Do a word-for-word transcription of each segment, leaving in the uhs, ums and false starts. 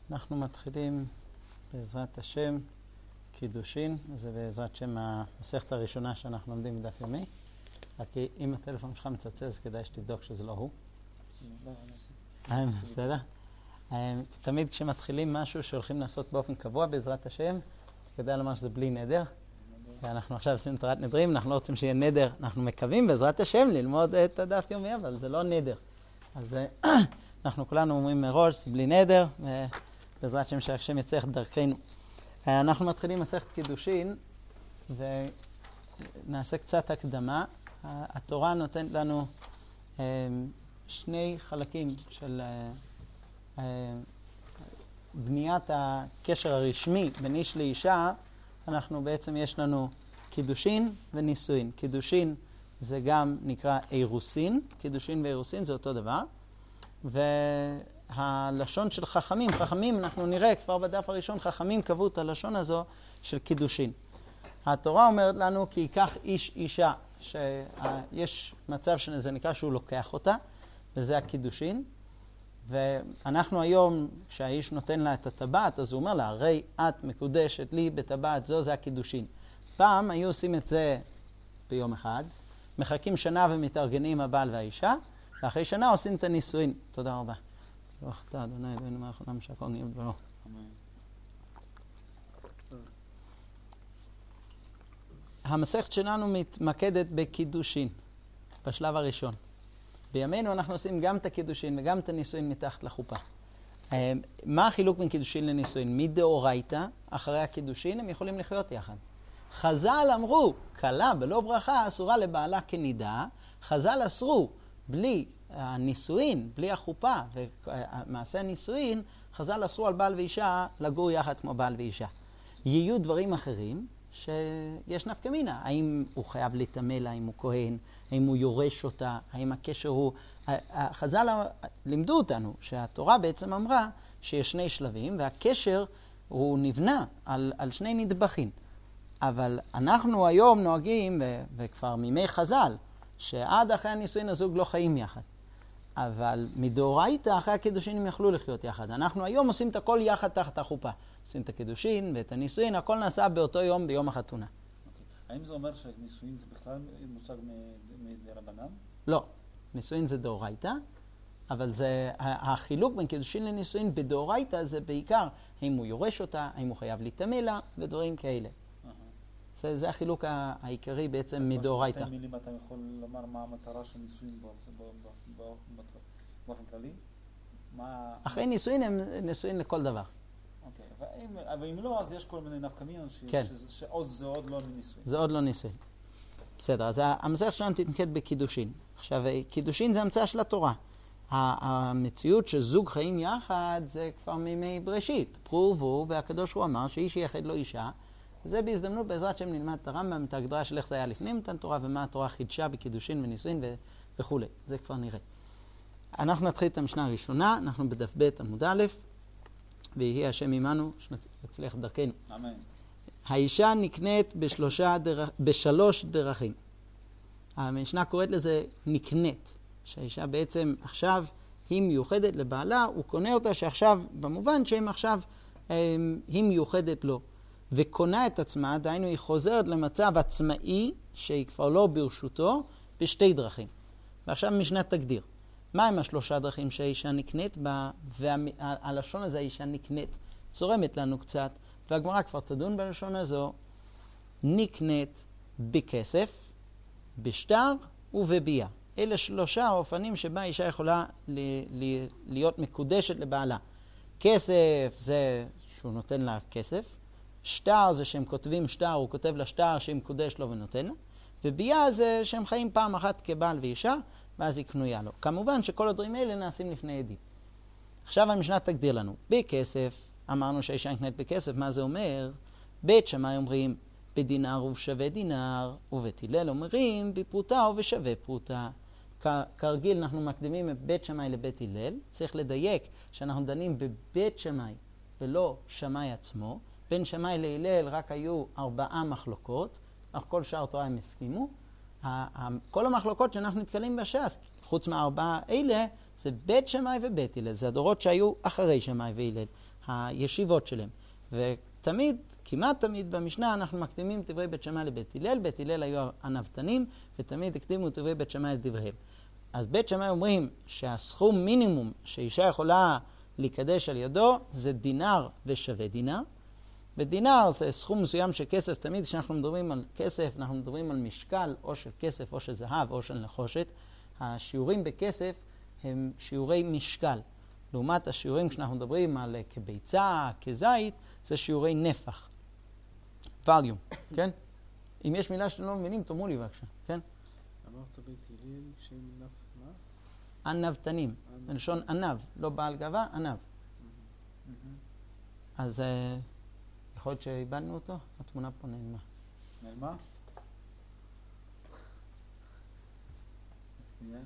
אנחנו מתחילים בעזרת השם קידושין, זה בעזרת שם המסכת הראשונה שאנחנו לומדים בדף יומי. רק אם הטלפון שלך מצלצל, כדאי שתבדוק שזה לא הוא. בסדר? תמיד כשמתחילים משהו שהולכים לעשות באופן קבוע בעזרת השם, כדאי לומר שזה בלי נדר. אנחנו עכשיו עושים תורת נדרים, אנחנו לא רוצים שיהיה נדר, אנחנו מקווים בעזרת השם ללמוד את הדף יומי, אבל זה לא נדר. אז אנחנו כולנו אומרים מראש, זה בלי נדר, בעזרת השם שהשם יצליח דרכנו. אנחנו מתחילים מסכת קידושין, ונעשה קצת הקדמה. התורה נותנת לנו שני חלקים של בניית הקשר הרשמי בין איש לאישה. אנחנו בעצם יש לנו קידושין ונישואין. קידושין זה גם נקרא אירוסין, קידושין ואירוסין זה אותו דבר. והלשון של חכמים, חכמים אנחנו נראה כבר בדף הראשון, חכמים קבעו את הלשון הזו של קידושין. התורה אומרת לנו כי ייקח איש אישה, שיש מצב שזה נקרא שהוא לוקח אותה, וזה הקידושין. ואנחנו היום, כשהאיש נותן לה את הטבעת, אז הוא אומר לה, הרי את מקודשת לי בטבעת זו, זה הקידושין. פעם היו עושים את זה ביום אחד, מחכים שנה ומתארגנים הבעל והאישה, ואחרי שנה עושים את הנישואין. תודה רבה. ברוך אתה, אדוני, אבינו מלך העולם שהכל נהיה בדברו. המסכת שלנו מתמקדת בקידושין, בשלב הראשון. בימינו אנחנו עושים גם את הקידושין וגם את הנישואין מתחת לחופה. מה החילוק בין קידושין לנישואין? מדאורייתא, אחרי הקידושין הם יכולים לחיות יחד. חז"ל אמרו, כלה בלא ברכה אסורה לבעלה כנידה. חז"ל אסרו בלי הנישואין, בלי החופה ומעשה הנישואין, חז"ל אסרו על בעל ואישה לגור יחד כמו בעל ואישה. יהיו דברים אחרים שיש נפקא מינה. האם הוא חייב לטמא לה, האם הוא כהן, האם הוא יורש אותה, האם הקשר הוא... חז"ל לימדו אותנו שהתורה בעצם אמרה שיש שני שלבים, והקשר הוא נבנה על, על שני נדבכים. אבל אנחנו היום נוהגים, ו- וכבר מימי חז"ל, שעד אחרי הנישואין הזוג לא חיים יחד. אבל מדאורייתא אחרי הקידושין הם יכלו לחיות יחד. אנחנו היום עושים את הכל יחד תחת החופה. עושים את הקידושין ואת הנישואין, הכל נעשה באותו יום ביום החתונה. Okay. האם זה אומר שנישואין זה בכלל מושג מדרבנן? לא. נישואין זה דאורייתא, אבל זה, החילוק בין קידושין לנישואין בדאורייתא זה בעיקר האם הוא יורש אותה, האם הוא חייב לטמא לה ודברים כאלה. זה, זה החילוק העיקרי בעצם מדאורייתא. בשתי מילים אתה יכול לומר מה המטרה של נישואין באופן כללי? אחרי נישואין הם נישואין לכל דבר. אוקיי, אבל אם לא, אז יש כל מיני נפקא מינות שעוד זה עוד לא נישואין. זה עוד לא נישואין. בסדר, אז המסכת שלנו תתמקד בקידושין. עכשיו, קידושין זה המצאה של התורה. המציאות שזוג חיים יחד זה כבר מימי בראשית. פרו ורבו, והקדוש הוא אמר שאיש ייחד לו אישה. זה בהזדמנות בעזרת שם נלמד את הרמב"ם, את ההגדרה של איך זה היה לפני מתן תורה, ומה התורה חידשה בקידושין ונישואין וכו'. זה כבר נראה. אנחנו נתחיל את המשנה הראשונה, אנחנו בדף ב' עמוד א', ויהי השם עמנו, שנצליח דרכנו. אמן. האישה נקנית בשלושה דרכ... בשלוש דרכים. המשנה קוראת לזה נקנית, שהאישה בעצם עכשיו היא מיוחדת לבעלה, הוא קונה אותה שעכשיו, במובן שהם עכשיו היא מיוחדת לו. וקונה את עצמה, דהיינו היא חוזרת למצב עצמאי שהיא כבר לא ברשותו, בשתי דרכים. ועכשיו משנה תגדיר. מה הם השלושה דרכים שהאישה נקנית בה, והלשון הזה האישה נקנית, צורמת לנו קצת, והגמרא כבר תדון בלשון הזו, נקנית בכסף, בשטר ובביאה. אלה שלושה האופנים שבה האישה יכולה ל- ל- להיות מקודשת לבעלה. כסף זה שהוא נותן לה כסף, שטר זה שהם כותבים שטר, הוא כותב לה שטר שהיא מקודש לו ונותן לה, וביאה זה שהם חיים פעם אחת כבעל ואישה, ואז היא קנויה לו. כמובן שכל הדברים האלה נעשים לפני עדים. עכשיו המשנה תגדיר לנו. בכסף, אמרנו שהאישה נקנית בכסף, מה זה אומר? בית שמאי אומרים בדינר ובשווה דינר, ובית הלל אומרים בפרוטה ובשווה פרוטה. כרגיל אנחנו מקדימים את בית שמאי לבית הלל, צריך לדייק שאנחנו דנים בבית שמאי ולא שמאי עצמו. בין שמאי להלל רק היו ארבעה מחלוקות, אך כל שאר תורה הם הסכימו. כל המחלוקות שאנחנו נתקלים בש"ס, חוץ מהארבעה אלה, זה בית שמאי ובית הלל. זה הדורות שהיו אחרי שמאי והלל. הישיבות שלהם. ותמיד, כמעט תמיד במשנה אנחנו מקדימים דברי בית שמאי לבית הלל, בית הלל היו הנבטנים, ותמיד הקדימו דברי בית שמאי לדבריהם. אז בית שמאי אומרים שהסכום מינימום שאישה יכולה להיקדש על ידו זה דינר ושווה דינר. ודינר זה סכום מסוים של כסף. תמיד כשאנחנו מדברים על כסף, אנחנו מדברים על משקל או של כסף או של זהב או של נחושת. השיעורים בכסף הם שיעורי משקל. לעומת השיעורים כשאנחנו מדברים על כביצה, כזית, זה שיעורי נפח. ווליום, כן? אם יש מילה שאתם לא מבינים, תאמרו לי בבקשה, כן? אמרת בית הלל שם נף מה? ענבתנים. בלשון ענב, לא בעל גאווה, ענב. אז יכול להיות שאיבדנו אותו? התמונה פה נעלמה. נעלמה? שנייה.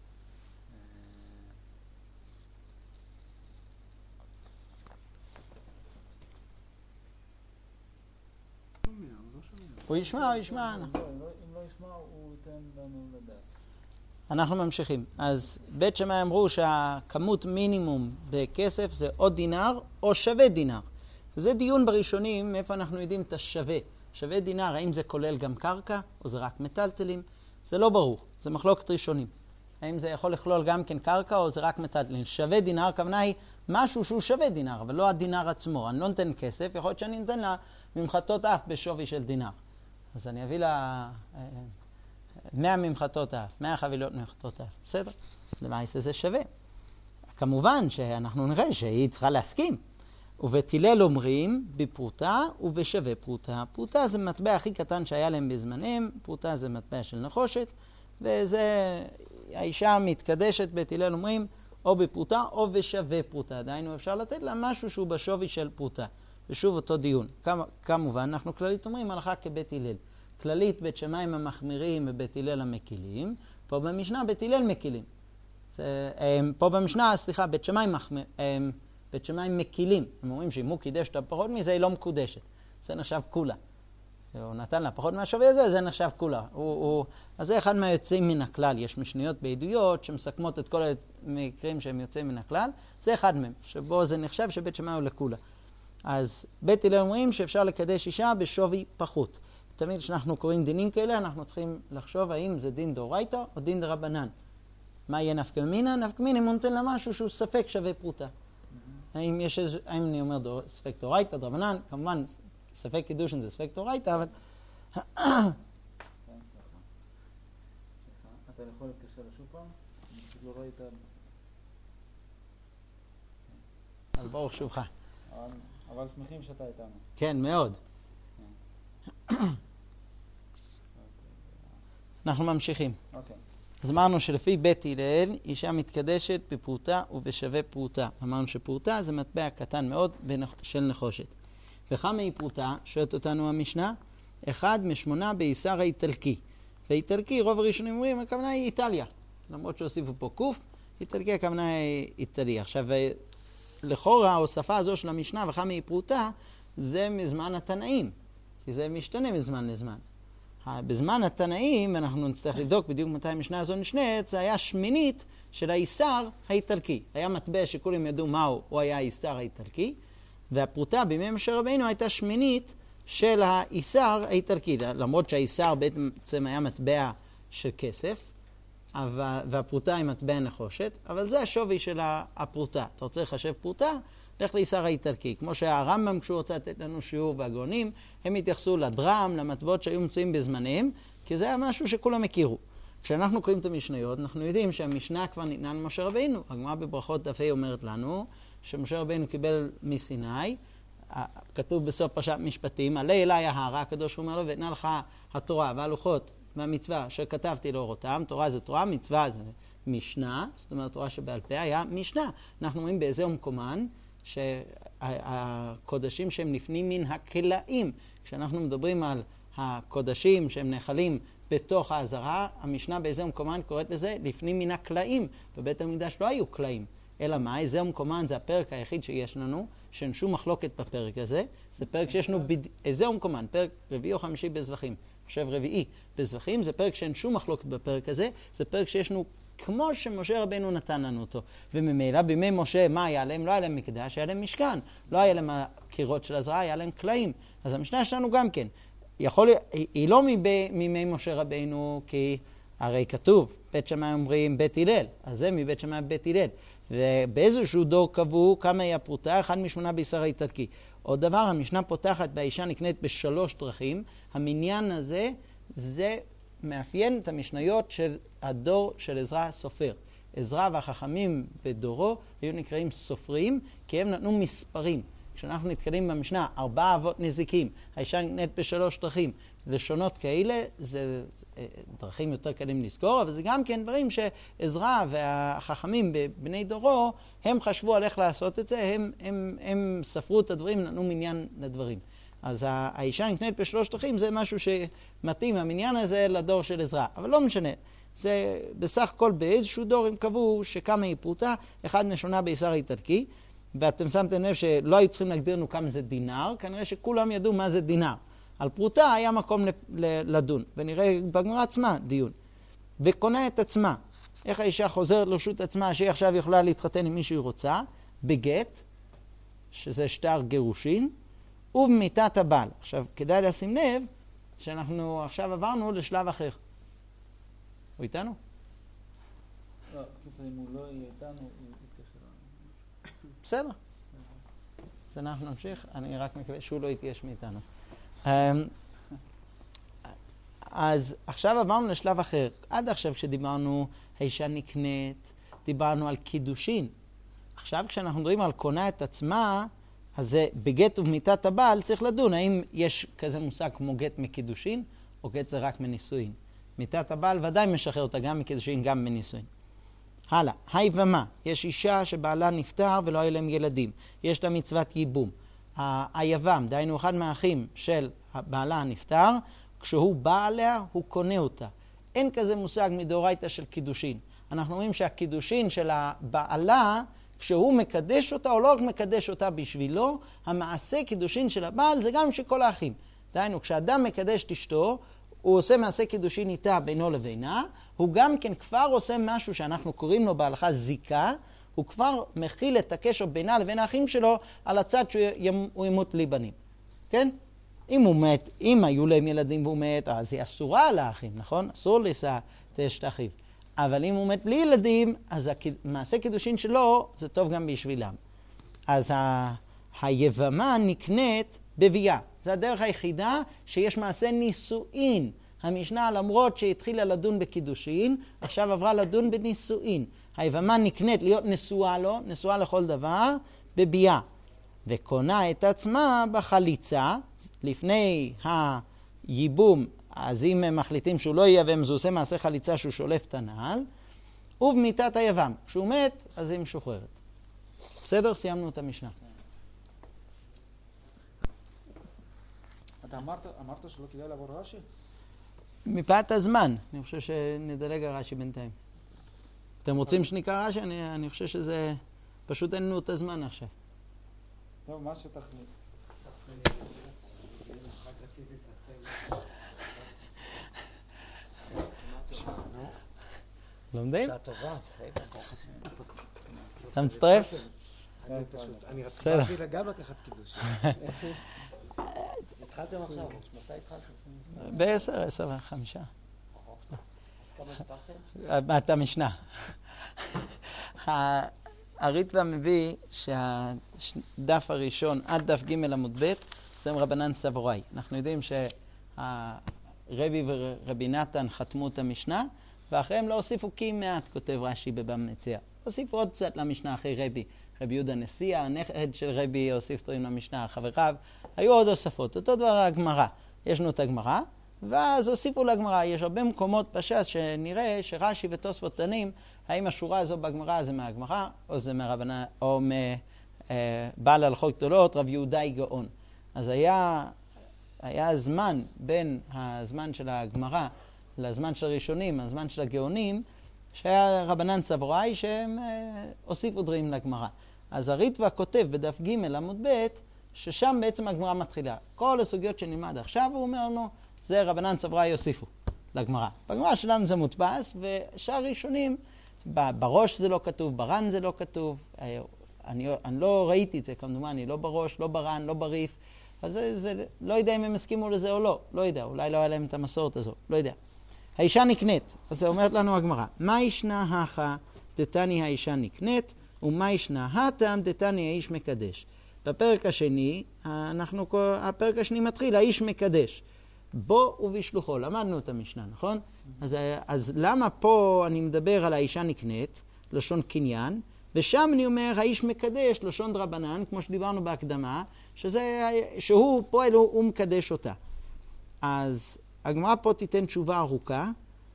הוא ישמע, הוא ישמע. אם לא ישמע, הוא ייתן לנו לדעת. אנחנו ממשיכים. אז בית שמאי אמרו שהכמות מינימום בכסף זה או דינר או שווה דינר. זה דיון בראשונים, מאיפה אנחנו יודעים את השווה. שווה דינר, האם זה כולל גם קרקע או זה רק מטלטלים? זה לא ברור, זה מחלוקת ראשונים. האם זה יכול לכלול גם כן קרקע או זה רק מטלטלים? שווה דינר, הכוונה היא משהו שהוא שווה דינר, אבל לא הדינר עצמו. אני לא נותן כסף, יכול להיות שאני נותן לה ממחטות אף בשווי של דינר. אז אני אביא לה מאה ממחטות אף, מאה חבילות ממחטות אף. בסדר? למעשה זה שווה. כמובן שאנחנו נראה שהיא צריכה להסכים. ובית הלל אומרים בפרוטה ובשווה פרוטה. פרוטה זה מטבע הכי קטן שהיה להם בזמנם, פרוטה זה מטבע של נחושת, וזה האישה מתקדשת, בית הלל אומרים, או בפרוטה או בשווה פרוטה. דהיינו אפשר לתת לה משהו שהוא בשווי של פרוטה. ושוב אותו דיון. כמובן, אנחנו כללית אומרים הלכה כבית הלל. כללית בית שמאי המחמירים ובית הלל המקילים. פה במשנה בית הלל מקילים. זה, פה במשנה, סליחה, בית שמאי מחמיר, בית שמאי מקילים. הם אומרים שאם הוא קידש את הפחות מזה, היא לא מקודשת. זה נחשב כולה. הוא נתן לה פחות מהשווה הזה, זה נחשב כולה. הוא, הוא, אז זה אחד מהיוצאים מן הכלל. יש משניות בעדויות שמסכמות את כל המקרים שהם יוצאים מן הכלל. זה אחד מהם, שבו זה נחשב שבית שמאי הוא לכולה. אז בית הלל אומרים שאפשר לקדש אישה בשווי פחות. תמיד כשאנחנו קוראים דינים כאלה, אנחנו צריכים לחשוב האם זה דין דאורייתא או דין דרבנן. מה יהיה נפקא מינה? נפקא מינה אם הוא נותן לה משהו שהוא ספק שווה פרוטה. האם יש איזה, האם אני אומר דור, ספק דאורייתא, דרבנן? כמובן, ספק קידושין זה ספק דאורייתא, אבל... אתה יכול להתקשר לשוב פעם? אני פשוט לא ראית... אז ברוך שובך. אבל שמחים שאתה איתנו. כן, מאוד. אנחנו ממשיכים. אוקיי. אז אמרנו שלפי בית הלל, אישה מתקדשת בפרוטה ובשווה פרוטה. אמרנו שפרוטה זה מטבע קטן מאוד של נחושת. וכמה היא פרוטה? שואלת אותנו המשנה. אחד משמונה באיסר האיטלקי. ואיטלקי, רוב הראשונים אומרים, הכוונה היא איטליה. למרות שהוסיפו פה קוף, איטלקי הכוונה היא איטליה. עכשיו, לכאורה, ההוספה הזו של המשנה וכמה היא פרוטה, זה מזמן התנאים. כי זה משתנה מזמן לזמן. בזמן התנאים, אנחנו נצטרך לבדוק בדיוק מתי המשנה הזו נשנית, זה היה שמינית של האיסר האיטלקי. היה מטבע שכולם ידעו מהו, הוא היה האיסר האיטלקי, והפרוטה בימי משה רבינו הייתה שמינית של האיסר האיטלקי. למרות שהאיסר בעצם היה מטבע של כסף, אבל, והפרוטה היא מטבע נחושת, אבל זה השווי של הפרוטה. אתה רוצה לחשב פרוטה? לך לאיסר האיטלקי. כמו שהרמב"ם, כשהוא רוצה לתת לנו שיעור והגאונים, הם התייחסו לדרם, למטבעות שהיו מצויים בזמניהם, כי זה היה משהו שכולם הכירו. כשאנחנו קוראים את המשניות, אנחנו יודעים שהמשנה כבר ניתנה למשה רבינו. הגמרא בברכות דף ה' אומרת לנו שמשה רבינו קיבל מסיני, כתוב בסוף פרשת משפטים, עלה אליי ההר, הקדוש אומר לו, ותנה לך התורה והלוחות והמצווה שכתבתי לאורותם. תורה זה תורה, מצווה זה משנה, זאת אומרת תורה שבעל פה היה משנה. אנחנו רואים באיזה מקומן שהקודשים שהם לפנים מן הכלאים. כשאנחנו מדברים על הקודשים שהם נחלים בתוך העזרה, המשנה באיזה מקומן קוראת לזה לפנים מן הכלאים. בבית המקדש לא היו כלאים, אלא מה? איזה מקומן זה הפרק היחיד שיש לנו, שאין שום מחלוקת בפרק הזה. זה פרק שיש לנו, בד... איזה מקומן, פרק רביעי או חמישי בזבחים. חושב רביעי בזבחים, זה פרק שאין שום מחלוקת בפרק הזה, זה פרק שיש לנו כמו שמשה רבנו נתן לנו אותו. וממילא בימי משה, מה היה להם? לא היה להם מקדש, היה להם משכן. לא היה להם הקירות של עזרא, היה להם קלעים. אז המשנה שלנו גם כן. יכול, היא, היא לא מימי משה רבנו, כי הרי כתוב, בית שמאי אומרים בית הלל, אז זה מבית שמאי בית הלל. ובאיזשהו דור קבעו כמה היא הפרוטה, אחד משמונה בישר האיטלקי. עוד דבר, המשנה פותחת באישה נקנית בשלוש דרכים. המניין הזה, זה מאפיין את המשניות של הדור של עזרא הסופר. עזרא והחכמים בדורו היו נקראים סופרים, כי הם נתנו מספרים. כשאנחנו נתקלים במשנה, ארבעה אבות נזיקים, האישה נקנית בשלוש דרכים, לשונות כאלה, זה דרכים יותר קלים לזכור, אבל זה גם כן דברים שעזרא והחכמים בבני דורו, הם חשבו על איך לעשות את זה, הם, הם, הם ספרו את הדברים, נתנו מניין לדברים. אז האישה נקנית בשלוש דרכים, זה משהו שמתאים, המניין הזה לדור של עזרא. אבל לא משנה, זה בסך הכל באיזשהו דור הם קבעו שכמה היא פרוטה, אחד משונה בישר האיטלקי, ואתם שמתם לב שלא היו צריכים להגדיר לנו כמה זה דינר, כנראה שכולם ידעו מה זה דינר. על פרוטה היה מקום לדון, ונראה בגמרא עצמה דיון. וקונה את עצמה. איך האישה חוזרת לרשות עצמה, שהיא עכשיו יכולה להתחתן עם מי שהיא רוצה, בגט, שזה שטר גירושין, ובמיתת הבעל. עכשיו, כדאי לשים לב שאנחנו עכשיו עברנו לשלב אחר. הוא איתנו? לא, קיצר, אם הוא לא יהיה איתנו, הוא יתקשר לנו. בסדר. אז אנחנו נמשיך. אני רק מקווה שהוא לא יתייש מאיתנו. אז עכשיו עברנו לשלב אחר. עד עכשיו כשדיברנו האישה נקנית, דיברנו על קידושין. עכשיו כשאנחנו מדברים על קונה את עצמה, אז זה בגט ובמיתת הבעל צריך לדון. האם יש כזה מושג כמו גט מקידושין, או גט זה רק מנישואין. מיתת הבעל ודאי משחרר אותה גם מקידושין, גם מנישואין. הלאה, היי ומה, יש אישה שבעלה נפטר ולא היו להם ילדים. יש לה מצוות ייבום. היבם, דהיינו אחד מהאחים של בעלה הנפטר, כשהוא בא עליה, הוא קונה אותה. אין כזה מושג מדאורייתא של קידושין. אנחנו אומרים שהקידושין של הבעלה, כשהוא מקדש אותה, או לא רק מקדש אותה בשבילו, המעשה קידושין של הבעל זה גם של כל האחים. דהיינו, כשאדם מקדש את אשתו, הוא עושה מעשה קידושין איתה בינו לבינה, הוא גם כן כבר עושה משהו שאנחנו קוראים לו בהלכה זיקה, הוא כבר מכיל את הקשר בינה לבין האחים שלו על הצד שהוא ימות בלי בנים. כן? אם הוא מת, אם היו להם ילדים והוא מת, אז היא אסורה על האחים, נכון? אסור לישא את אשת אחיו. אבל אם הוא מת בלי ילדים, אז המעשה קידושין שלו זה טוב גם בשבילם. אז ה... היבמה נקנית בביאה. זה הדרך היחידה שיש מעשה נישואין. המשנה, למרות שהתחילה לדון בקידושין, עכשיו עברה לדון בנישואין. היבמה נקנית להיות נשואה לו, נשואה לכל דבר, בביאה. וקונה את עצמה בחליצה, לפני הייבום, אז אם הם מחליטים שהוא לא ייבם, זה עושה מעשה חליצה שהוא שולף את הנעל, ובמיתת היבם. כשהוא מת, אז היא משוחררת. בסדר? סיימנו את המשנה. אתה אמרת, אמרת שלא כדאי לעבור רש"י? מפאת הזמן, אני חושב שנדלג על רש"י בינתיים. אתם רוצים שנקרא רש"י? אני, אני חושב שזה פשוט אין לנו את הזמן עכשיו. טוב, מה שתחליט. לומדים? שעה טובה, אתה מצטרף? אני רציתי גם לקחת קידוש. התחלתם עכשיו, מתי התחלתם? בעשר, עשר וחמישה. אז כמה התחלתם? אתה משנה. הריטב"א מביא שהדף הראשון עד דף ג' עמוד ב' זה רבנן סבוראי. אנחנו יודעים שהרבי ורבי נתן חתמו את המשנה, ואחריהם לא הוסיפו כי מעט, כותב רש"י בבבא מציעא. הוסיפו עוד קצת למשנה אחרי רבי. רבי יהודה נשיא, הנכד של רבי, הוסיף דברים למשנה, חבריו. היו עוד הוספות. אותו דבר הגמרא. יש לנו את הגמרא, ואז הוסיפו לגמרא. יש הרבה מקומות פשט שנראה שרש"י ותוספות דנים, האם השורה הזו בגמרא זה מהגמרא, או זה מרבנה, או מבעל הלכות גדולות, רב יהודה גאון. אז היה, היה זמן בין הזמן של הגמרא לזמן של הראשונים, הזמן של הגאונים, שהיה רבנן סבוראי שהם הוסיפו דברים לגמרא. אז הריטב"א כותב בדף ג' עמוד ב' ששם בעצם הגמרא מתחילה. כל הסוגיות שנלמד עכשיו, הוא אומר לנו, זה רבנן סבוראי הוסיפו לגמרא. בגמרא שלנו זה מודפס, ושאר ראשונים בראש זה לא כתוב, ברן זה לא כתוב. אני, אני לא ראיתי את זה כמדומני, לא בראש, לא ברן, לא בריף. אז זה, זה, לא יודע אם הם הסכימו לזה או לא, לא יודע, אולי לא היה להם את המסורת הזו, לא יודע. האישה נקנית, אז זה אומרת לנו הגמרא, מה ישנה הכה דתני האישה נקנית, ומה ישנה הטעם דתני האיש מקדש. בפרק השני, אנחנו, הפרק השני מתחיל, האיש מקדש. בו ובשלוחו, למדנו את המשנה, נכון? אז, אז למה פה אני מדבר על האישה נקנית, לשון קניין, ושם אני אומר, האיש מקדש, לשון דרבנן, כמו שדיברנו בהקדמה, שזה, שהוא פועל, הוא, הוא מקדש אותה. אז הגמרא פה תיתן תשובה ארוכה.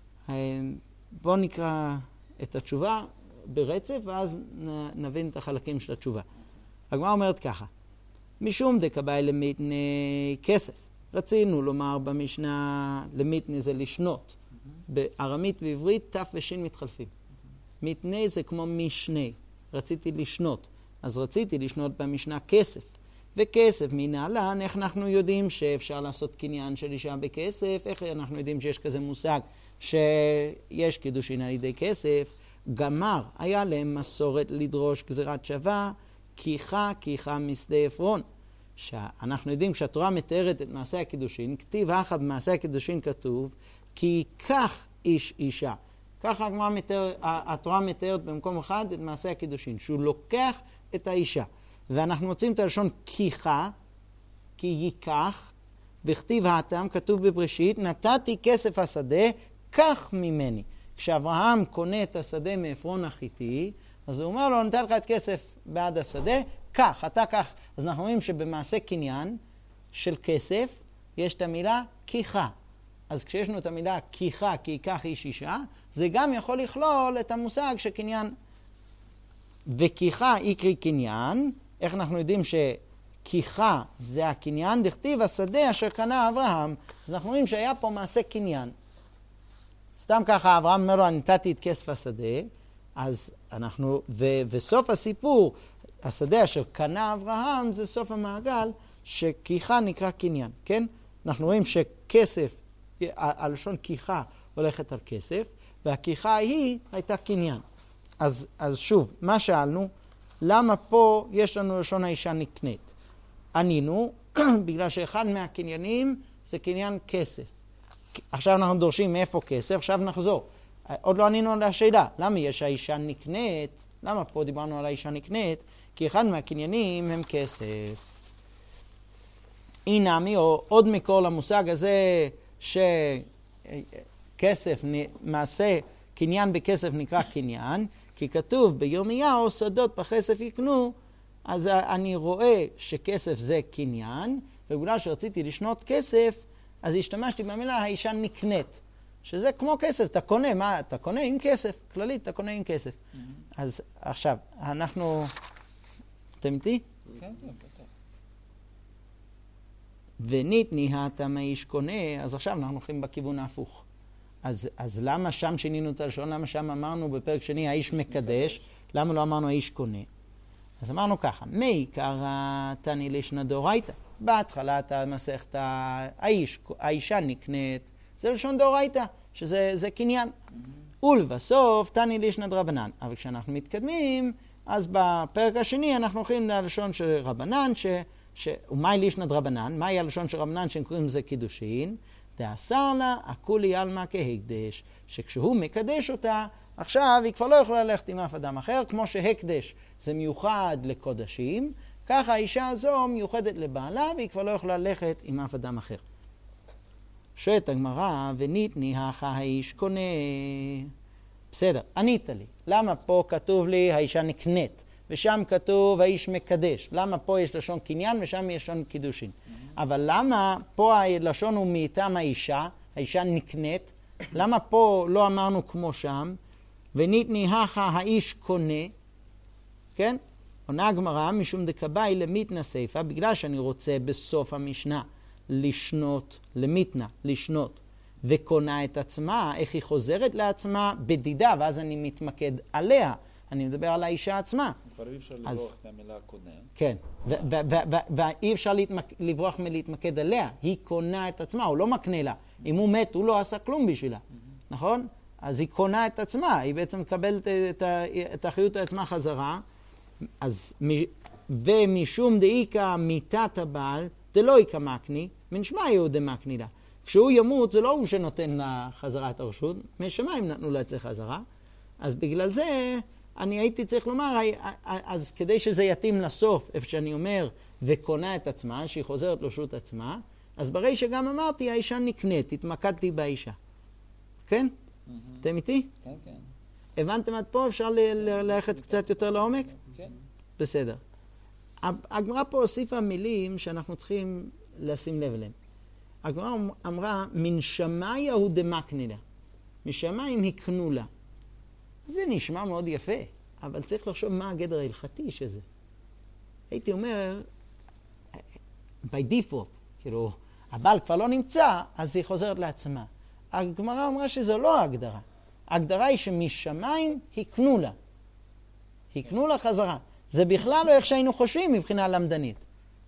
בואו נקרא את התשובה ברצף, ואז נבין את החלקים של התשובה. הגמרא אומרת ככה, משום דקבאי למיתני כסף. רצינו לומר במשנה, למיתני זה לשנות. בארמית ועברית, תף ושין מתחלפים. מיתני זה כמו משני. רציתי לשנות. אז רציתי לשנות במשנה כסף. וכסף מנהלן, איך אנחנו יודעים שאפשר לעשות קניין של אישה בכסף? איך אנחנו יודעים שיש כזה מושג שיש קידושין על ידי כסף? גמר, היה להם מסורת לדרוש גזירת שווה, כיחה, כיחה משדה עפרון. שאנחנו יודעים כשהתורה מתארת את מעשה הקידושין, כתיב הכה במעשה הקידושין כתוב, כי כך איש אישה. ככה הגמרא מתאר, התורה מתארת במקום אחד את מעשה הקידושין, שהוא לוקח את האישה. ואנחנו מוצאים את הלשון כיחה, כי ייקח, וכתיב הטעם, כתוב בבראשית, נתתי כסף השדה, קח ממני. כשאברהם קונה את השדה מעפרון החיתי, אז הוא אומר לו, נתן לך את כסף בעד השדה, קח, אתה קח. אז אנחנו רואים שבמעשה קניין של כסף, יש את המילה כיחה. אז כשיש לנו את המילה כיחה, כי ייקח איש אישה, זה גם יכול לכלול את המושג שקניין. וכיחה יקרי קניין, איך אנחנו יודעים שכיחה זה הקניין? דכתיב השדה אשר קנה אברהם. אז אנחנו רואים שהיה פה מעשה קניין. סתם ככה אברהם אומר לו, אני נתתי את כסף השדה, אז אנחנו, ו, וסוף הסיפור, השדה אשר קנה אברהם, זה סוף המעגל, שכיחה נקרא קניין, כן? אנחנו רואים שכסף, הלשון כיחה הולכת על כסף, והכיחה היא הייתה קניין. אז, אז שוב, מה שאלנו? למה פה יש לנו לשון האישה נקנית? ענינו, בגלל שאחד מהקניינים זה קניין כסף. עכשיו אנחנו דורשים מאיפה כסף, עכשיו נחזור. עוד לא ענינו על השאלה, למה יש האישה נקנית? למה פה דיברנו על האישה נקנית? כי אחד מהקניינים הם כסף. אינמי, או עוד מקור למושג הזה שכסף, מעשה קניין בכסף נקרא קניין, כי כתוב בירמיהו שדות בכסף יקנו, אז אני רואה שכסף זה קניין, ובגלל שרציתי לשנות כסף, אז השתמשתי במילה האישה נקנית, שזה כמו כסף, אתה קונה, מה? אתה קונה עם כסף, כללית אתה קונה עם כסף. Mm-hmm. אז עכשיו, אנחנו, אתם איתי? כן, כן, בטח. וניתני הטעם האיש קונה, אז עכשיו אנחנו הולכים בכיוון ההפוך. אז, אז למה שם שינינו את הלשון? למה שם אמרנו בפרק שני האיש מקדש? למה לא אמרנו האיש קונה? אז אמרנו ככה, מי קרא תני לישנא דאורייתא? בהתחלת המסכת האיש, האישה נקנית, זה לשון דאורייתא, שזה זה קניין. Mm-hmm. ולבסוף תני לישנא דרבנן. אבל כשאנחנו מתקדמים, אז בפרק השני אנחנו הולכים ללשון של רבנן, ש, ש, ומאי לישנא דרבנן? מהי הלשון של רבנן שהם קוראים לזה קידושין? דאסר לה הכולי עלמא כהקדש, שכשהוא מקדש אותה, עכשיו היא כבר לא יכולה ללכת עם אף אדם אחר, כמו שהקדש זה מיוחד לקודשים, ככה האישה הזו מיוחדת לבעלה, והיא כבר לא יכולה ללכת עם אף אדם אחר. שואלת הגמרא, וניתני הכה האיש קונה. בסדר, ענית לי. למה פה כתוב לי האישה נקנית, ושם כתוב האיש מקדש? למה פה יש לשון קניין ושם יש לשון קידושין? Mm-hmm. אבל למה פה הלשון הוא מאיתם האישה, האישה נקנית? למה פה לא אמרנו כמו שם? וניתני הכה האיש קונה, כן? עונה הגמרא, משום דקבאי למיתנה סייפה, בגלל שאני רוצה בסוף המשנה לשנות, למיתנה, לשנות, וקונה את עצמה, איך היא חוזרת לעצמה בדידה, ואז אני מתמקד עליה, אני מדבר על האישה עצמה. כבר אי אפשר לברוח מהמילה קונה. כן, ואי אפשר לברוח מלהתמקד עליה, היא קונה את עצמה, הוא לא מקנה לה. אם הוא מת, הוא לא עשה כלום בשבילה, נכון? אז היא קונה את עצמה, היא בעצם מקבלת את, את האחריות על עצמה חזרה, אז, ומשום דאיקה מיתת הבעל, דלא איקה מקני, מן שמאי דמקני לה. כשהוא ימות, זה לא הוא שנותן לה חזרה את הרשות, משמיים נתנו לה את זה חזרה, אז בגלל זה אני הייתי צריך לומר, אז כדי שזה יתאים לסוף, איפה שאני אומר, וקונה את עצמה, שהיא חוזרת לרשות עצמה, אז ברי שגם אמרתי, האישה נקנית, התמקדתי באישה. כן? אתם איתי? כן, כן. הבנתם עד פה? אפשר ללכת קצת יותר לעומק? כן. בסדר. הגמרא פה הוסיפה מילים שאנחנו צריכים לשים לב אליהם. הגמרא אמרה, מן שמאיה דמקני לה. משמיים הקנו לה. זה נשמע מאוד יפה, אבל צריך לחשוב מה הגדר ההלכתי שזה. הייתי אומר, by default, כאילו, הבעל כבר לא נמצא, אז היא חוזרת לעצמה. הגמרא אמרה שזו לא ההגדרה. ההגדרה היא שמשמיים הקנו לה. הקנו לה חזרה. זה בכלל לא איך שהיינו חושבים מבחינה למדנית.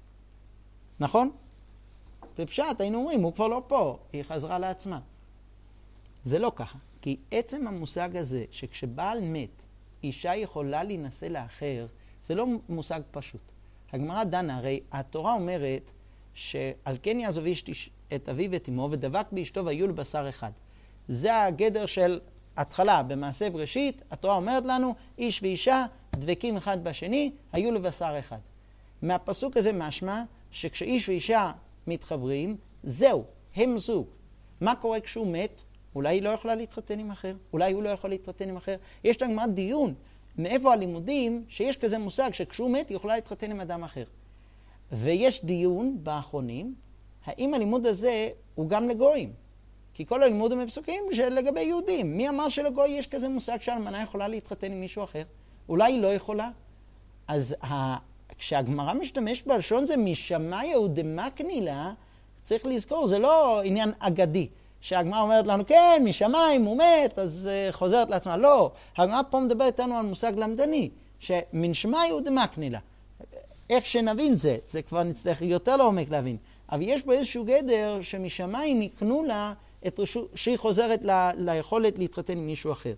נכון? בפשט היינו אומרים, הוא כבר לא פה, היא חזרה לעצמה. זה לא ככה. כי עצם המושג הזה, שכשבעל מת, אישה יכולה להינשא לאחר, זה לא מושג פשוט. הגמרא דנה, הרי התורה אומרת שעל כן יעזוב איש את אביו ואת אמו ודבק באשתו והיו לבשר אחד. זה הגדר של התחלה במעשה בראשית. התורה אומרת לנו, איש ואישה דבקים אחד בשני, היו לבשר אחד. מהפסוק הזה משמע שכשאיש ואישה מתחברים, זהו, הם זוג. מה קורה כשהוא מת? אולי היא לא יכולה להתחתן עם אחר, אולי הוא לא יכול להתחתן עם אחר. יש לגמרא דיון מאיפה הלימודים שיש כזה מושג שכשהוא מת היא יכולה להתחתן עם אדם אחר. ויש דיון באחרונים, האם הלימוד הזה הוא גם לגויים? כי כל הלימוד הם פסוקים לגבי יהודים. מי אמר שלגוי יש כזה מושג שהאלמנה יכולה להתחתן עם מישהו אחר? אולי היא לא יכולה. אז ה... כשהגמרא משתמש בלשון זה משמאיה דמקני לה, צריך לזכור, זה לא עניין אגדי. שהגמרא אומרת לנו, כן, משמיים הוא מת, אז uh, חוזרת לעצמה. לא, הגמרא פה מדבר איתנו על מושג למדני, שמן שמאיה דמקני לה. איך שנבין זה, זה כבר נצטרך יותר לעומק להבין. אבל יש בו איזשהו גדר שמשמיים יקנו לה את רשות, שהיא חוזרת ל, ליכולת להתחתן עם מישהו אחר.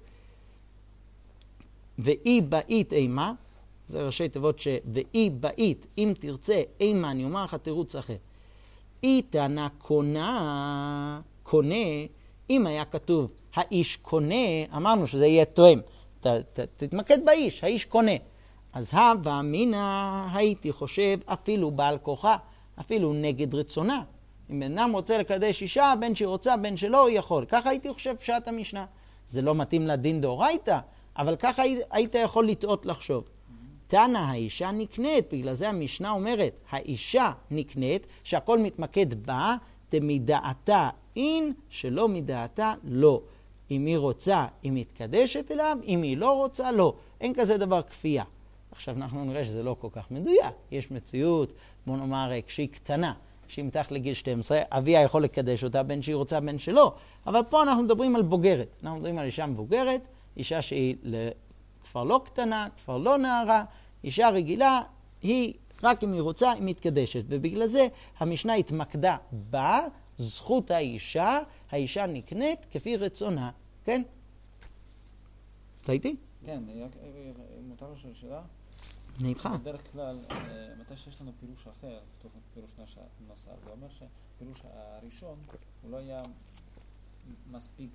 ואי באית אימה, זה ראשי תיבות ש... ואי באית, אם תרצה אימה, אני אומר לך תירוץ אחר. אי תנה קונה, קונה, אם היה כתוב האיש קונה, אמרנו שזה יהיה תואם. ת, ת, תתמקד באיש, האיש קונה. אז הווה אמינא הייתי חושב אפילו בעל כוחה, אפילו נגד רצונה. אם בן אדם רוצה לקדש אישה, בין שהיא רוצה, בין שלא, היא יכול. ככה הייתי חושב פשט המשנה. זה לא מתאים לדין דאורייתא, אבל ככה היית יכול לטעות לחשוב. תנא האישה נקנית, בגלל זה המשנה אומרת, האישה נקנית, שהכל מתמקד בה, דמדעתה אין, שלא מדעתה לא. אם היא רוצה, היא מתקדשת אליו, אם היא לא רוצה, לא. אין כזה דבר כפייה. עכשיו אנחנו נראה שזה לא כל כך מדויק. יש מציאות, בוא נאמר, כשהיא קטנה, כשהיא מתחת לגיל שתים עשרה, אביה יכול לקדש אותה בין שהיא רוצה בין שלא. אבל פה אנחנו מדברים על בוגרת. אנחנו מדברים על אישה מבוגרת, אישה שהיא כבר לא קטנה, כבר לא נערה, אישה רגילה, היא רק אם היא רוצה, היא מתקדשת. ובגלל זה המשנה התמקדה בה, זכות האישה, האישה נקנית כפי רצונה. כן? אתה איתי? כן, מותר לו של שאלה? אני איתך. בדרך כלל, מתי שיש לנו פירוש אחר, בתוך פירוש נוסף, זה אומר שהפירוש הראשון הוא לא היה מספיק...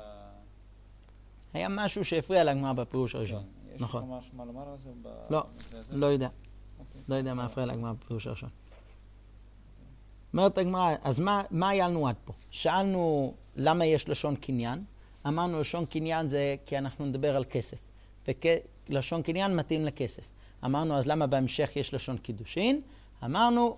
היה משהו שהפריע לגמרא בפירוש הראשון. כן, יש נכון. לך משהו מה לומר על זה? לא, לא יודע. לא יודע מה הפריע לגמרא בפירוש הראשון. אומרת הגמרא, אז מה, מה היה לנו עד פה? שאלנו למה יש לשון קניין. אמרנו לשון קניין זה כי אנחנו נדבר על כסף. ולשון קניין מתאים לכסף. אמרנו אז למה בהמשך יש לשון קידושין? אמרנו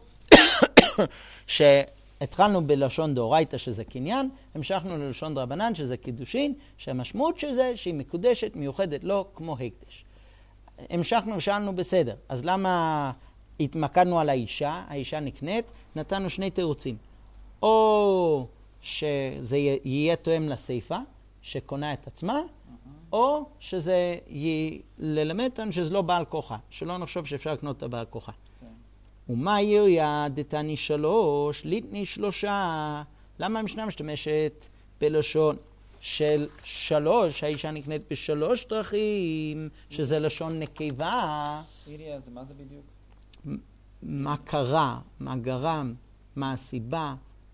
שהתחלנו בלשון דאורייתא שזה קניין, המשכנו ללשון דרבנן שזה קידושין, שהמשמעות של זה שהיא מקודשת, מיוחדת לא כמו הקדש. המשכנו ושאלנו בסדר, אז למה התמקדנו על האישה, האישה נקנית, נתנו שני תירוצים. או שזה יהיה תואם לסייפה, שקונה את עצמה, או שזה ללמד אותנו שזה לא בעל כוחה, שלא נחשוב שאפשר לקנות את הבעל כוחה. ומה יריה דתני שלוש, ליטני שלושה. למה המשנה משתמשת בלשון של שלוש, האישה נקנית בשלוש דרכים, שזה לשון נקבה. איריה, זה מה זה בדיוק? מה קרה, מה גרם, מה הסיבה.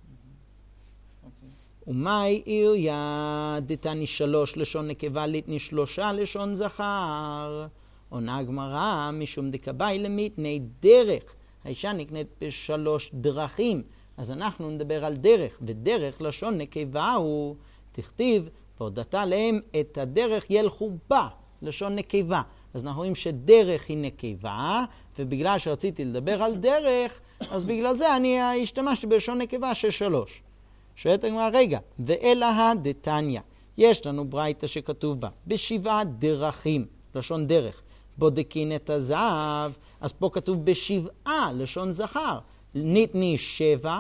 ומאי איריה דתני שלוש לשון נקבה ליתני שלושה לשון זכר. עונה הגמרא משום דקבאי למיתני דרך. האישה נקנית בשלוש דרכים. אז אנחנו נדבר על דרך, ודרך לשון נקבה הוא תכתיב, והודעת להם את הדרך ילכו בה, לשון נקבה. אז אנחנו רואים שדרך היא נקבה, ובגלל שרציתי לדבר על דרך, אז בגלל זה אני השתמשתי בלשון נקבה של שלוש. שואלת הגמרא, רגע, ואלה דתניא, יש לנו ברייתא שכתוב בה, בשבעה דרכים, לשון דרך, בודקין את הזהב, אז פה כתוב בשבעה, לשון זכר, ניתני שבע,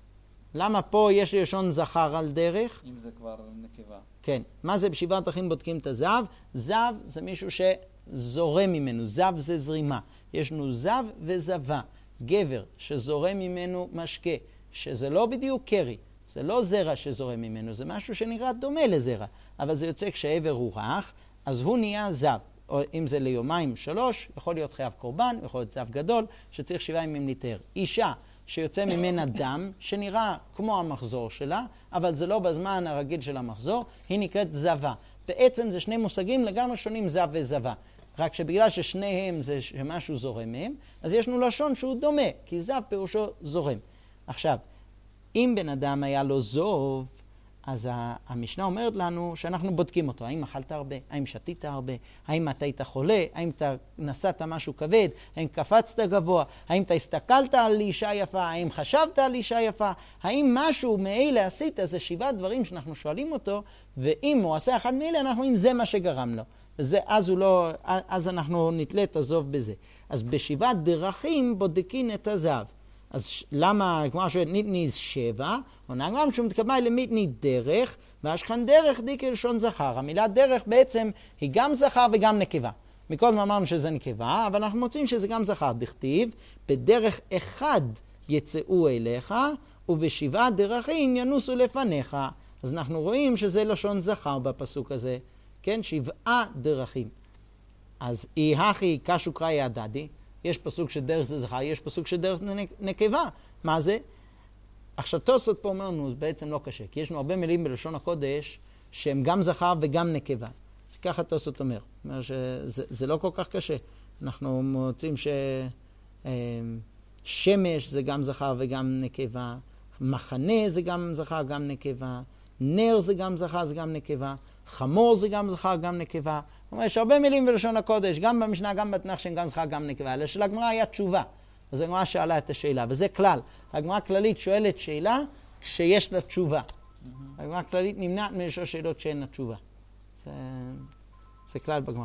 למה פה יש לשון זכר על דרך? אם זה כבר נקבה. כן, מה זה בשבעה דרכים בודקים את הזהב? זהב זה מישהו שזורם ממנו, זהב זה זרימה, יש לנו זהב וזבה, גבר שזורם ממנו משקה, שזה לא בדיוק קרי, זה לא זרע שזורם ממנו, זה משהו שנראה דומה לזרע, אבל זה יוצא כשעבר הוא רך, אז הוא נהיה זב. או אם זה ליומיים שלוש, יכול להיות חייב קורבן, יכול להיות זב גדול, שצריך שבעה ימים להתאר. אישה שיוצא ממנה דם, שנראה כמו המחזור שלה, אבל זה לא בזמן הרגיל של המחזור, היא נקראת זבה. בעצם זה שני מושגים לגמרי שונים, זב וזבה. רק שבגלל ששניהם זה שמשהו זורם מהם, אז יש לנו לשון שהוא דומה, כי זב פירושו זורם. עכשיו, אם בן אדם היה לו זוב, אז המשנה אומרת לנו שאנחנו בודקים אותו. האם אכלת הרבה? האם שתית הרבה? האם אתה היית חולה? האם אתה נסעת משהו כבד? האם קפצת גבוה? האם אתה הסתכלת על אישה יפה? האם חשבת על אישה יפה? האם משהו מאלה עשית? זה שבעה דברים שאנחנו שואלים אותו, ואם הוא עשה אחד מאלה, אנחנו אומרים זה מה שגרם לו. זה, אז, הוא לא, אז אנחנו נתלה את הזוב בזה. אז בשבעה דרכים בודקים את הזהב. אז למה, כמו שואלת, ניתני שבע, עונה הגמרא משום מתקבאי למיתני דרך, והשכן דרך די כלשון זכר. המילה דרך בעצם היא גם זכר וגם נקבה. מקודם אמרנו שזה נקבה, אבל אנחנו מוצאים שזה גם זכר. דכתיב, בדרך אחד יצאו אליך, ובשבעה דרכים ינוסו לפניך. אז אנחנו רואים שזה לשון זכר בפסוק הזה. כן, שבעה דרכים. אז אי הכי קשו קראי הדדי. יש פסוק שדרך זה זכר, יש פסוק שדרך נקבה. מה זה? עכשיו תוספות פה אומרנו, זה בעצם לא קשה, כי יש לנו הרבה מילים בלשון הקודש שהם גם זכר וגם נקבה. אז ככה תוספות אומר. אומר שזה זה לא כל כך קשה. אנחנו מוצאים ששמש זה גם זכר וגם נקבה, מחנה זה גם זכר גם נקבה, נר זה גם זכר זה גם נקבה, חמור זה גם זכר גם נקבה. כלומר, יש הרבה מילים בלשון הקודש, גם במשנה, גם בתנ"ך, שהם גם זכר, גם נקבה. אלא שלגמרא היה תשובה. אז הגמרא שאלה את השאלה, וזה כלל. הגמרא הכללית שואלת שאלה כשיש לה תשובה. הגמרא הכללית נמנעת מלשאול שאלות שאין לה תשובה. זה, זה כלל בגמרא.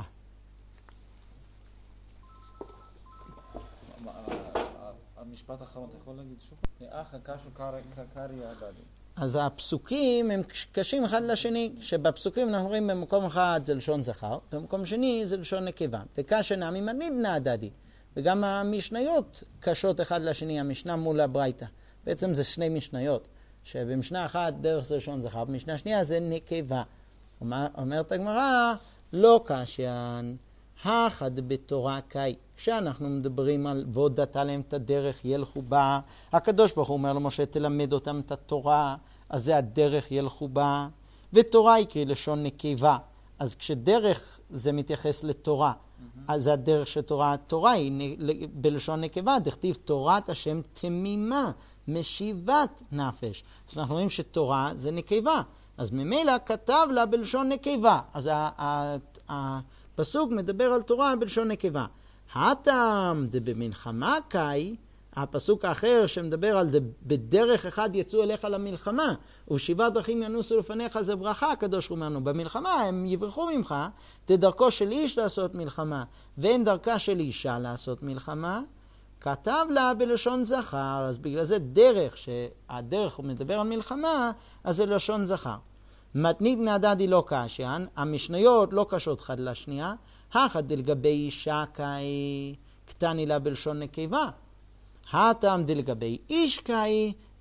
המשפט האחרון, אתה יכול להגיד שוב? אחא קשו קרעי הדדי. אז הפסוקים הם קשים אחד לשני, שבפסוקים אנחנו רואים במקום אחד זה לשון זכר, במקום שני זה לשון נקבה. וקשה נמי מנידנא הדדי. וגם המשניות קשות אחד לשני, המשנה מול הברייתא. בעצם זה שני משניות, שבמשנה אחת דרך זה לשון זכר, במשנה שנייה זה נקבה. אומר, אומרת הגמרא, לא קשיין, האחד בתורה קאי. כשאנחנו מדברים על והודעת להם את הדרך ילכו בה, הקדוש ברוך הוא אומר למשה תלמד אותם את התורה, אז זה הדרך ילכו בה, ותורה היא קרי לשון נקבה. אז כשדרך זה מתייחס לתורה, mm-hmm. אז הדרך של תורה, תורה היא בלשון נקבה, דכתיב תורת השם תמימה, משיבת נפש. אז אנחנו רואים שתורה זה נקבה, אז ממילא כתב לה בלשון נקבה. אז הפסוק מדבר על תורה בלשון נקבה. הטעם דבמלחמה קאי, הפסוק האחר שמדבר על בדרך אחד יצאו אליך למלחמה, ובשבעה דרכים ינוסו לפניך זה ברכה, הקדוש ברוך הוא אומר, במלחמה הם יברחו ממך, זה דרכו של איש לעשות מלחמה, ואין דרכה של אישה לעשות מלחמה, כתב לה בלשון זכר, אז בגלל זה דרך, שהדרך הוא מדבר על מלחמה, אז זה לשון זכר. מתנידנא הדדי לא קשיין, המשניות לא קשות אחד לשנייה, האחד דלגבי אישה קאי, קטני לה בלשון נקבה. הטעם דלגבי איש קאי,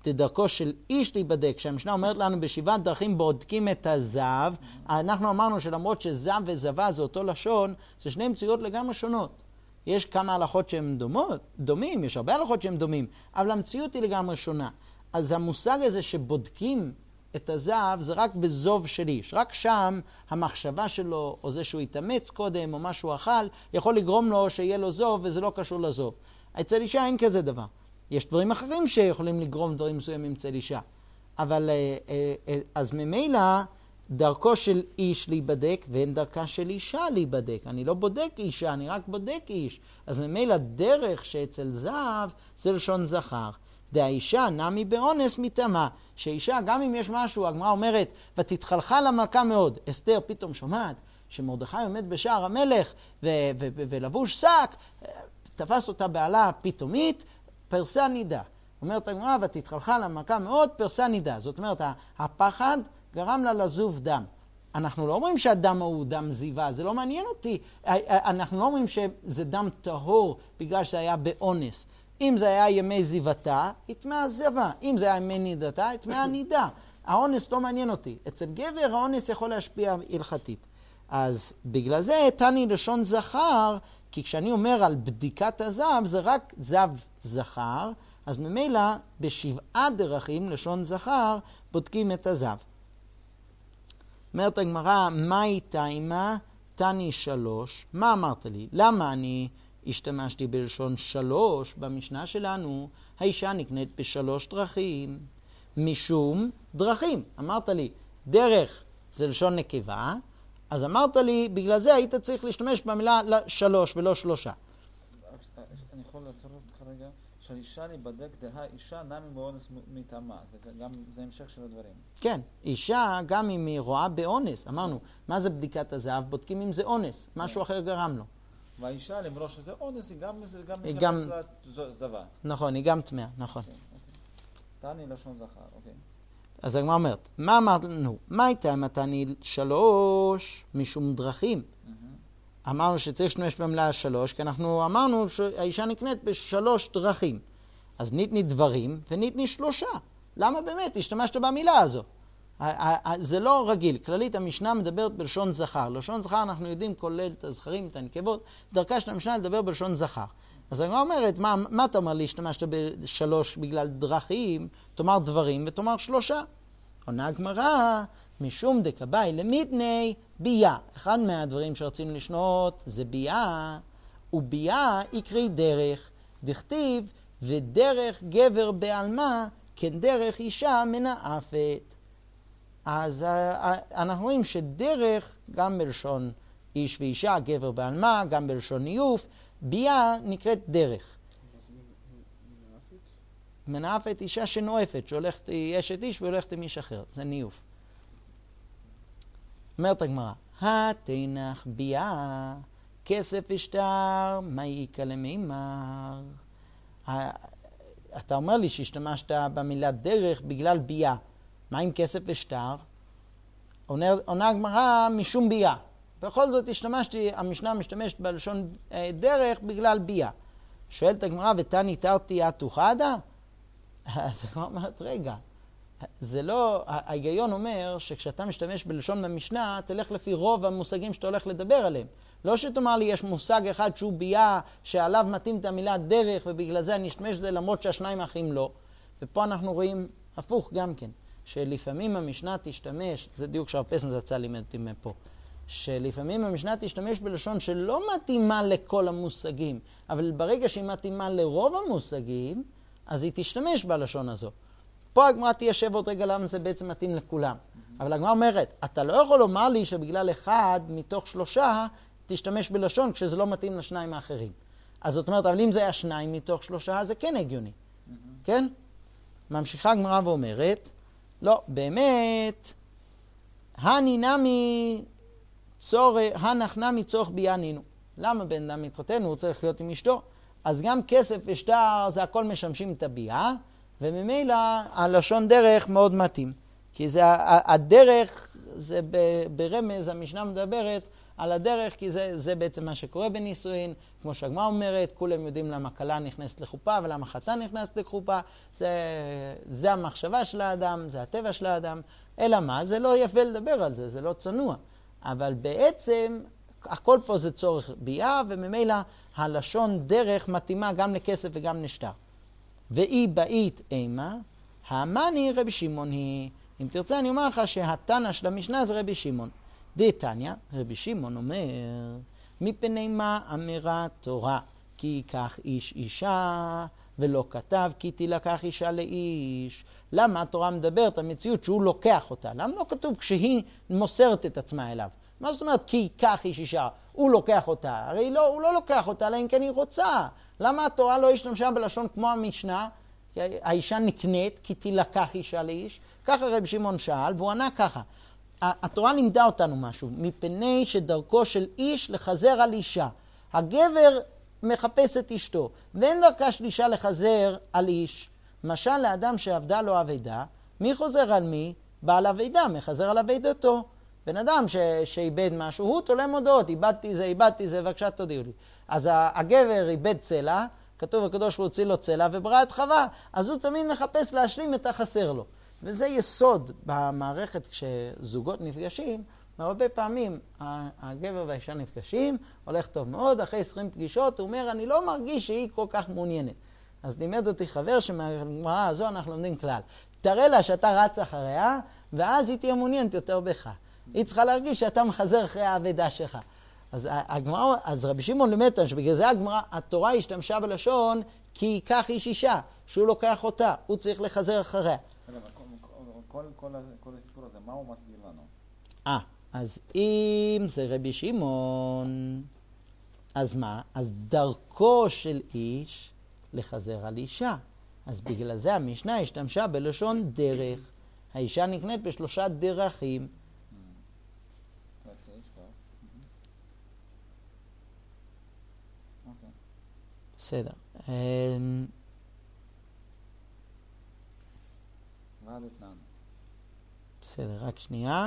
דרכו של איש להיבדק, שהמשנה אומרת לנו בשבעת דרכים בודקים את הזהב, אנחנו אמרנו שלמרות שזהב וזבה זה אותו לשון, זה שני מציאות לגמרי שונות. יש כמה הלכות שהן דומות, דומים, יש הרבה הלכות שהן דומים, אבל המציאות היא לגמרי שונה. אז המושג הזה שבודקים את הזהב זה רק בזוב של איש. רק שם המחשבה שלו, או זה שהוא יתאמץ קודם, או משהו אכל, יכול לגרום לו שיהיה לו זוב, וזה לא קשור לזוב. אצל אישה אין כזה דבר. יש דברים אחרים שיכולים לגרום דברים מסוימים אצל אישה. אבל אז ממילא דרכו של איש להיבדק, ואין דרכה של אישה להיבדק. אני לא בודק אישה, אני רק בודק איש. אז ממילא דרך שאצל זהב זה לשון זכר. דהאישה נמי באונס מתאמה, שאישה גם אם יש משהו, הגמרא אומרת, ותתחלחל המלכה מאוד. אסתר פתאום שומעת שמרדכי עומד בשער המלך ו- ו- ו- ולבוש שק, תפס אותה בעלה פתאומית, פרסה נידה. אומרת הגמרא, ותתחלחל המלכה מאוד, פרסה נידה. זאת אומרת, הפחד גרם לה לזוב דם. אנחנו לא אומרים שהדם הוא דם זיווה, זה לא מעניין אותי. אנחנו לא אומרים שזה דם טהור בגלל שזה היה באונס. אם זה היה ימי זיוותה, יטמע זבה. אם זה היה ימי נידתה, יטמע נידה. האונס לא מעניין אותי. אצל גבר האונס יכול להשפיע הלכתית. אז בגלל זה תני לשון זכר, כי כשאני אומר על בדיקת הזב, זה רק זב זכר, אז ממילא בשבעה דרכים לשון זכר בודקים את הזב. אומרת הגמרא, מהי תימה? תני שלוש. מה אמרת לי? למה אני השתמשתי בלשון שלוש? במשנה שלנו האישה נקנית בשלוש דרכים. משום דרכים. אמרת לי, דרך זה לשון נקבה, אז אמרת לי, בגלל זה היית צריך להשתמש במילה שלוש ולא שלושה. אני יכול לעצור אותך רגע, שהאישה להיבדק דה אישה נמי באונס מטעמה, זה גם, זה המשך של הדברים. כן, אישה גם אם היא רואה באונס, אמרנו, מה זה בדיקת הזהב? בודקים אם זה אונס, משהו אחר גרם לו. והאישה למרות שזה אונס, היא גם היא גם זבה. נכון, היא גם טמאה, נכון. תני לשון זכר, אוקיי. אז הגמרא אומרת, מה אמרנו? מה הייתה אם תני שלוש משום דרכים? אמרנו שצריך להשתמש במילה שלוש, כי אנחנו אמרנו שהאישה נקנית בשלוש דרכים. אז ניתני דברים וניתני שלושה. למה באמת השתמשת במילה הזו? זה לא רגיל. כללית המשנה מדברת בלשון זכר. לשון זכר אנחנו יודעים כולל את הזכרים, את הנקבות. דרכה של המשנה לדבר בלשון זכר. אז אני אומרת, מה, מה אתה אומר לי? השתמשת בשלוש בגלל דרכים, תאמר דברים ותאמר שלושה. עונה הגמרא, משום דקבאי למיתני ביה. אחד מהדברים שרצינו לשנות זה ביה, וביה יקרי דרך. דכתיב ודרך גבר בעלמה כדרך אישה מנאפת. אז אנחנו רואים שדרך גם בלשון איש ואישה, גבר בעלמה, גם בלשון ניוף, ביה נקראת דרך. מנאפת אישה שנואפת, שהולכת, יש את איש והולכת עם איש אחר, זה ניוף. אומרת הגמרא, התנח ביה, כסף ושטר, מה יקה למימר? אתה אומר לי שהשתמשת במילה דרך בגלל ביה. מה עם כסף ושטר? עונה הגמרא משום ביה. בכל זאת השתמשתי, המשנה משתמשת בלשון דרך בגלל ביה. שואלת הגמרא, ותני תרתי התוחדה? אז הגמרא אומרת, רגע, זה לא, ההיגיון אומר שכשאתה משתמש בלשון במשנה, תלך לפי רוב המושגים שאתה הולך לדבר עליהם. לא שתאמר לי, יש מושג אחד שהוא ביה, שעליו מתאים את המילה דרך, ובגלל זה אני אשתמש בזה למרות שהשניים האחרים לא. ופה אנחנו רואים הפוך גם כן, שלפעמים המשנה תשתמש, זה דיוק שהרב פסן זצ"ל לימד אותי מפה, שלפעמים המשנה תשתמש בלשון שלא מתאימה לכל המושגים, אבל ברגע שהיא מתאימה לרוב המושגים, אז היא תשתמש בלשון הזו. פה הגמרא תיישב עוד רגע למה זה בעצם מתאים לכולם. אבל הגמרא אומרת, אתה לא יכול לומר לי שבגלל אחד מתוך שלושה תשתמש בלשון כשזה לא מתאים לשניים האחרים. אז זאת אומרת, אבל אם זה היה שניים מתוך שלושה, זה כן הגיוני. כן? ממשיכה הגמרא ואומרת, לא, באמת, הני נמי צור, הנח נמי צורך ביאנינו. למה בן אדם מתחתן? הוא צריך להיות עם אשתו. אז גם כסף ושטר זה הכל משמשים את הביאה, וממילא הלשון דרך מאוד מתאים. כי זה, הדרך זה ברמז, המשנה מדברת על הדרך, כי זה, זה בעצם מה שקורה בנישואין, כמו שהגמרא אומרת, כולם יודעים למה כלה נכנסת לחופה ולמה חתן נכנסת לחופה, זה, זה המחשבה של האדם, זה הטבע של האדם, אלא מה? זה לא יפה לדבר על זה, זה לא צנוע. אבל בעצם, הכל פה זה צורך ביאה, וממילא הלשון דרך מתאימה גם לכסף וגם לשטר. ואי באית אימה, המאני רבי שמעון היא. אם תרצה אני אומר לך שהתנא של המשנה זה רבי שמעון. דתניא, רבי שמעון אומר, מפני מה אמרה תורה? כי ייקח איש אישה, ולא כתב כי תילקח אישה לאיש. למה התורה מדברת המציאות שהוא לוקח אותה? למה לא כתוב כשהיא מוסרת את עצמה אליו? מה זאת אומרת כי ייקח איש אישה? הוא לוקח אותה. הרי לא, הוא לא לוקח אותה, אלא אם כן היא רוצה. למה התורה לא השתמשה בלשון כמו המשנה? האישה נקנית כי תילקח אישה לאיש. ככה רבי שמעון שאל, והוא ענה ככה. התורה לימדה אותנו משהו, מפני שדרכו של איש לחזר על אישה. הגבר מחפש את אשתו, ואין דרכה של אישה לחזר על איש. משל לאדם שעבדה לו עבדה, מי חוזר על מי? בעל עבדה, מחזר על עבדתו. בן אדם ש... שאיבד משהו, הוא תולה מודעות, איבדתי זה, איבדתי זה, בבקשה תודיעו לי. אז הגבר איבד צלע, כתוב הקדוש ברוך הוא הוציא לו צלע וברא את חווה, אז הוא תמיד מחפש להשלים את החסר לו. וזה יסוד במערכת כשזוגות נפגשים, הרבה פעמים הגבר והאישה נפגשים, הולך טוב מאוד, אחרי עשרים פגישות, הוא אומר, אני לא מרגיש שהיא כל כך מעוניינת. אז לימד אותי חבר שמהגמרא הזו אנחנו לומדים כלל. תראה לה שאתה רץ אחריה, ואז היא תהיה מעוניינת יותר בך. היא צריכה להרגיש שאתה מחזר אחרי העבודה שלך. אז הגמרא, אז רבי שמעון לימד אותנו שבגלל זה הגמרא, התורה השתמשה בלשון כי ייקח איש אישה, שהוא לוקח אותה, הוא צריך לחזר אחריה. כל, כל, כל הסיפור הזה, מה הוא מסביר לנו? אה, אז אם זה רבי שמעון, אז מה? אז דרכו של איש לחזר על אישה. אז בגלל זה המשנה השתמשה בלשון דרך. האישה נקנית בשלושה דרכים. בסדר. בסדר, רק שנייה.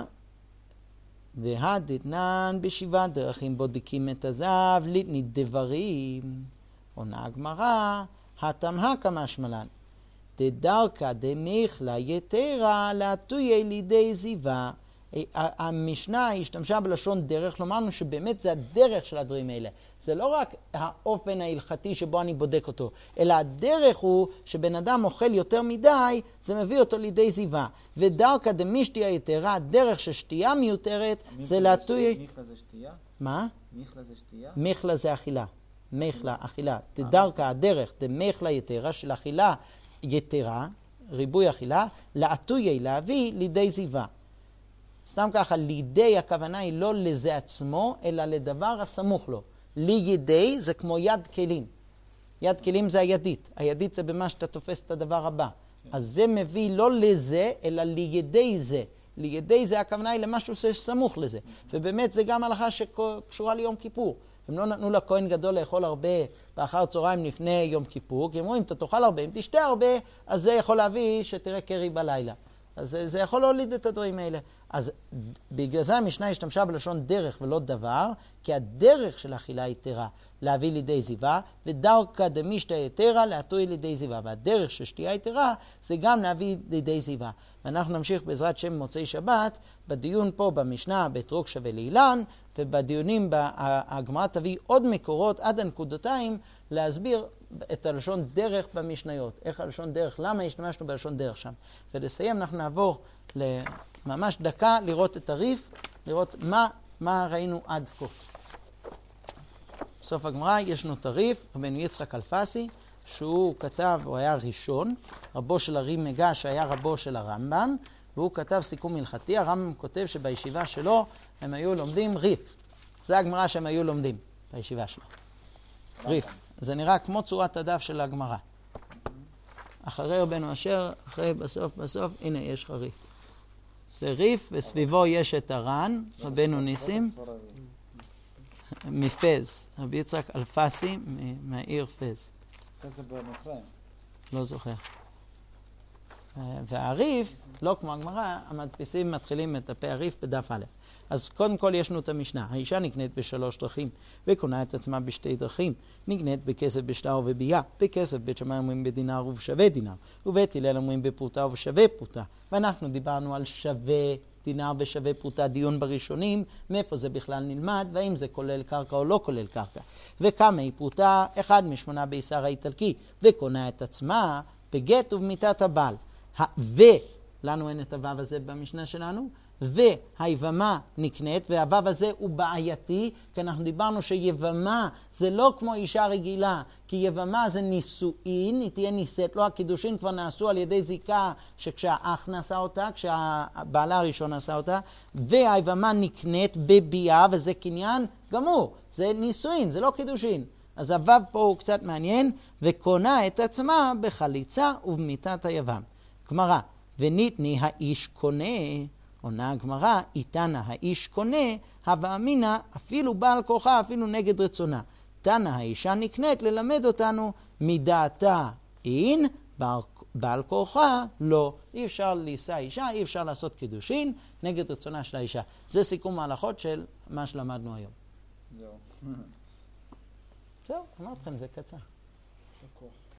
והדתנן בשבעה דרכים בודקים את הזהב, ליתנית דברים. עונה הגמרא, התמהה כמשמלן. דדרכה דמיכלה יתרה להטויה לידי זיווה. המשנה השתמשה בלשון דרך, לומרנו שבאמת זה הדרך של הדברים האלה. זה לא רק האופן ההלכתי שבו אני בודק אותו, אלא הדרך הוא שבן אדם אוכל יותר מדי, זה מביא אותו לידי זיווה. ודרכה דמשתיה יתרה, הדרך ששתייה מיותרת, זה להטויה... מיכלה זה שתייה? מה? מיכלה זה שתייה? מיכלה זה אכילה. מיכלה, אכילה. דרכה, הדרך, דמיכלה יתרה של אכילה יתרה, ריבוי אכילה, להטויה, להביא לידי זיווה. סתם ככה, לידי הכוונה היא לא לזה עצמו, אלא לדבר הסמוך לו. לידי זה כמו יד כלים. יד כלים זה הידית. הידית זה במה שאתה תופס את הדבר הבא. אז זה מביא לא לזה, אלא לידי זה. לידי זה הכוונה היא למשהו שסמוך לזה. ובאמת זה גם הלכה שקשורה ליום כיפור. הם לא נתנו לכהן גדול לאכול הרבה באחר צהריים לפני יום כיפור, כי הם אומרים, אתה תאכל הרבה, אם תשתה הרבה, אז זה יכול להביא שתראה קרי בלילה. אז זה, זה יכול להוליד את הדברים האלה. אז בגלל זה המשנה השתמשה בלשון דרך ולא דבר, כי הדרך של אכילה יתרה להביא לידי זיווה, ודרכה דמשתיה יתרה להטויה לידי זיווה. והדרך של שתייה יתרה זה גם להביא לידי זיווה. ואנחנו נמשיך בעזרת שם מוצאי שבת, בדיון פה במשנה באתרוג שווה לאילן, ובדיונים הגמרא תביא עוד מקורות עד הנקודתיים להסביר את הלשון דרך במשניות. איך הלשון דרך, למה השתמשנו בלשון דרך שם. ולסיים אנחנו נעבור לממש דקה לראות את הריף, לראות מה, מה ראינו עד כה. בסוף הגמרא יש לנו את הריף, רבנו יצחק אלפסי, שהוא כתב, הוא היה ראשון, רבו של הרי מגש היה רבו של הרמב"ם, והוא כתב סיכום הלכתי. הרמב"ם כותב שבישיבה שלו הם היו לומדים ריף. זה הגמרא שהם היו לומדים בישיבה שלו. ריף. זה נראה כמו צורת הדף של הגמרא. אחרי רבנו אשר, אחרי בסוף בסוף, הנה יש לך ריף. זה ריף, וסביבו יש את הר"ן, רבנו ניסים, מפז, רבי יצחק אלפסי מהעיר פז. פז זה במצרים. לא זוכר. והריף, לא כמו הגמרא, המדפיסים מתחילים את דפי הריף בדף א'. אז קודם כל יש לנו את המשנה. האישה נקנית בשלוש דרכים וקונה את עצמה בשתי דרכים. נקנית בכסף בשטר וביה. בכסף בית שמאי אומרים בדינר ובשווה דינר. ובית הלל אומרים בפרוטה ובשווה פרוטה. ואנחנו דיברנו על שווה דינר ושווה פרוטה, דיון בראשונים, מאיפה זה בכלל נלמד, והאם זה כולל קרקע או לא כולל קרקע. וכמה היא פרוטה? אחד משמונה בישר האיטלקי, וקונה את עצמה בגט ובמיתת הבעל. ו, לנו אין את הוו הזה במשנה שלנו, והיבמה נקנית, והוו הזה הוא בעייתי, כי אנחנו דיברנו שיבמה זה לא כמו אישה רגילה, כי יבמה זה נישואין, היא תהיה נישאת, לא הקידושין כבר נעשו על ידי זיקה שכשהאח נעשה אותה, כשהבעלה הראשון נעשה אותה, והיבמה נקנית בביאה, וזה קניין גמור, זה נישואין, זה לא קידושין. אז הוו פה הוא קצת מעניין, וקונה את עצמה בחליצה ובמיתת היבם. גמרא, וניתני האיש קונה, עונה הגמרא, איתנה האיש קונה, הווה אמינא אפילו בעל כוחה, אפילו נגד רצונה. תנא האישה נקנית ללמד אותנו מדעתה אין, בעל, בעל כוחה לא. אי אפשר לישא אישה, אי אפשר לעשות קידושין נגד רצונה של האישה. זה סיכום ההלכות של מה שלמדנו היום. זהו. זהו, אמרתי לכם, זה קצר. הכוח.